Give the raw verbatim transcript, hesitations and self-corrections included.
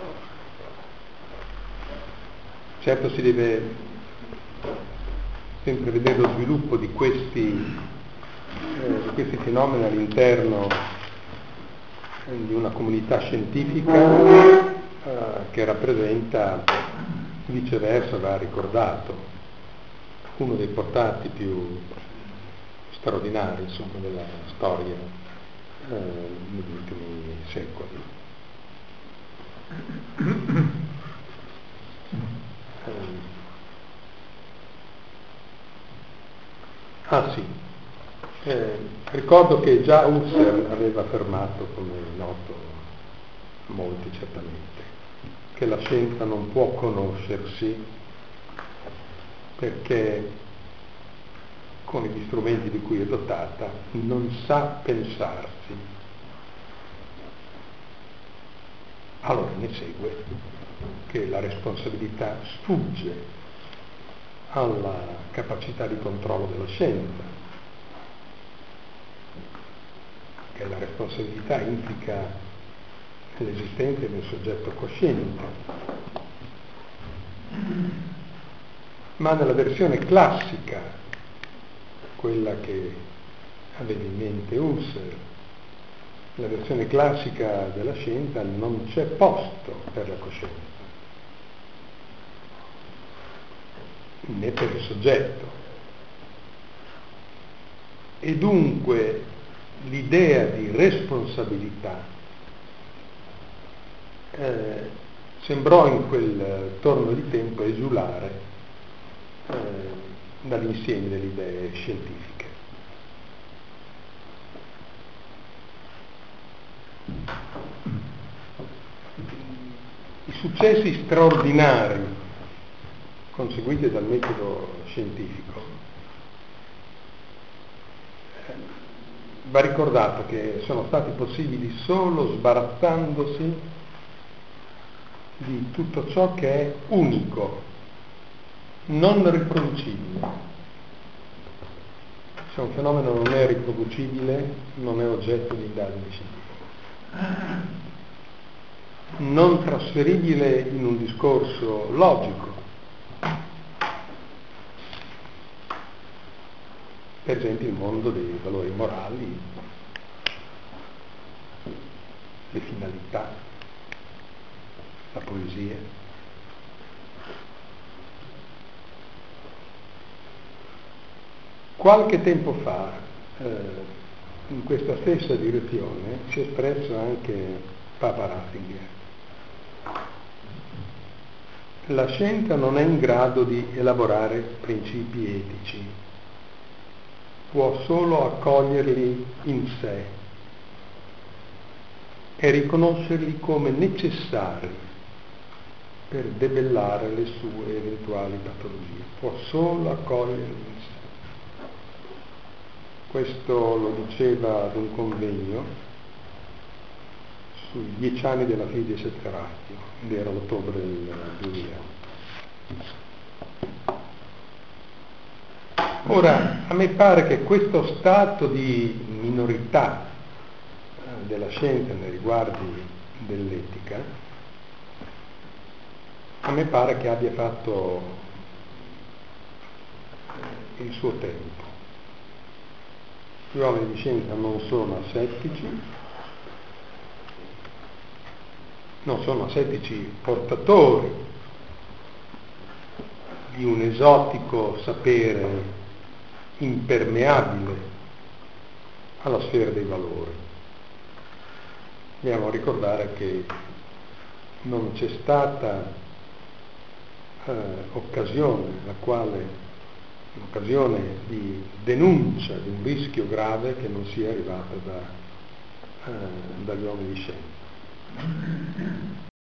Certo si deve sempre vedere lo sviluppo di questi, eh, di questi fenomeni all'interno eh, di una comunità scientifica eh, che rappresenta, viceversa, va ricordato, uno dei portati più straordinari, insomma, della storia eh, negli ultimi secoli. Ah sì, eh, ricordo che già Husserl aveva affermato, come è noto a molti certamente, che la scienza non può conoscersi perché con gli strumenti di cui è dotata non sa pensarsi. Allora ne segue che la responsabilità sfugge alla capacità di controllo della scienza, che la responsabilità implica l'esistenza di un soggetto cosciente. Ma nella versione classica, quella che aveva in mente Husserl, la versione classica della scienza, non c'è posto per la coscienza, né per il soggetto. E dunque l'idea di responsabilità eh, sembrò in quel torno di tempo esulare eh, dall'insieme delle idee scientifiche. I successi straordinari conseguiti dal metodo scientifico, eh, va ricordato che sono stati possibili solo sbarazzandosi di tutto ciò che è unico, non riproducibile. Se un fenomeno non è riproducibile, non è oggetto di indagini scientifiche. Non trasferibile in un discorso logico. Per esempio il mondo dei valori morali, le finalità, la poesia. Qualche tempo fa, eh, in questa stessa direzione, si è espresso anche Papa Ratzinger. La scienza non è in grado di elaborare principi etici, può solo accoglierli in sé e riconoscerli come necessari per debellare le sue eventuali patologie. Può solo accoglierli in sé. Questo lo diceva ad un convegno sui dieci anni della Fides et Ratio, ed era l'ottobre del duemila. Ora, a me pare che questo stato di minorità eh, della scienza nei riguardi dell'etica, a me pare che abbia fatto eh, il suo tempo. Gli uomini di scienza non sono asettici, non sono asettici portatori di un esotico sapere impermeabile alla sfera dei valori. Dobbiamo ricordare che non c'è stata eh, occasione la quale un'occasione di denuncia di un rischio grave che non sia arrivata da, eh, dagli uomini di scienza.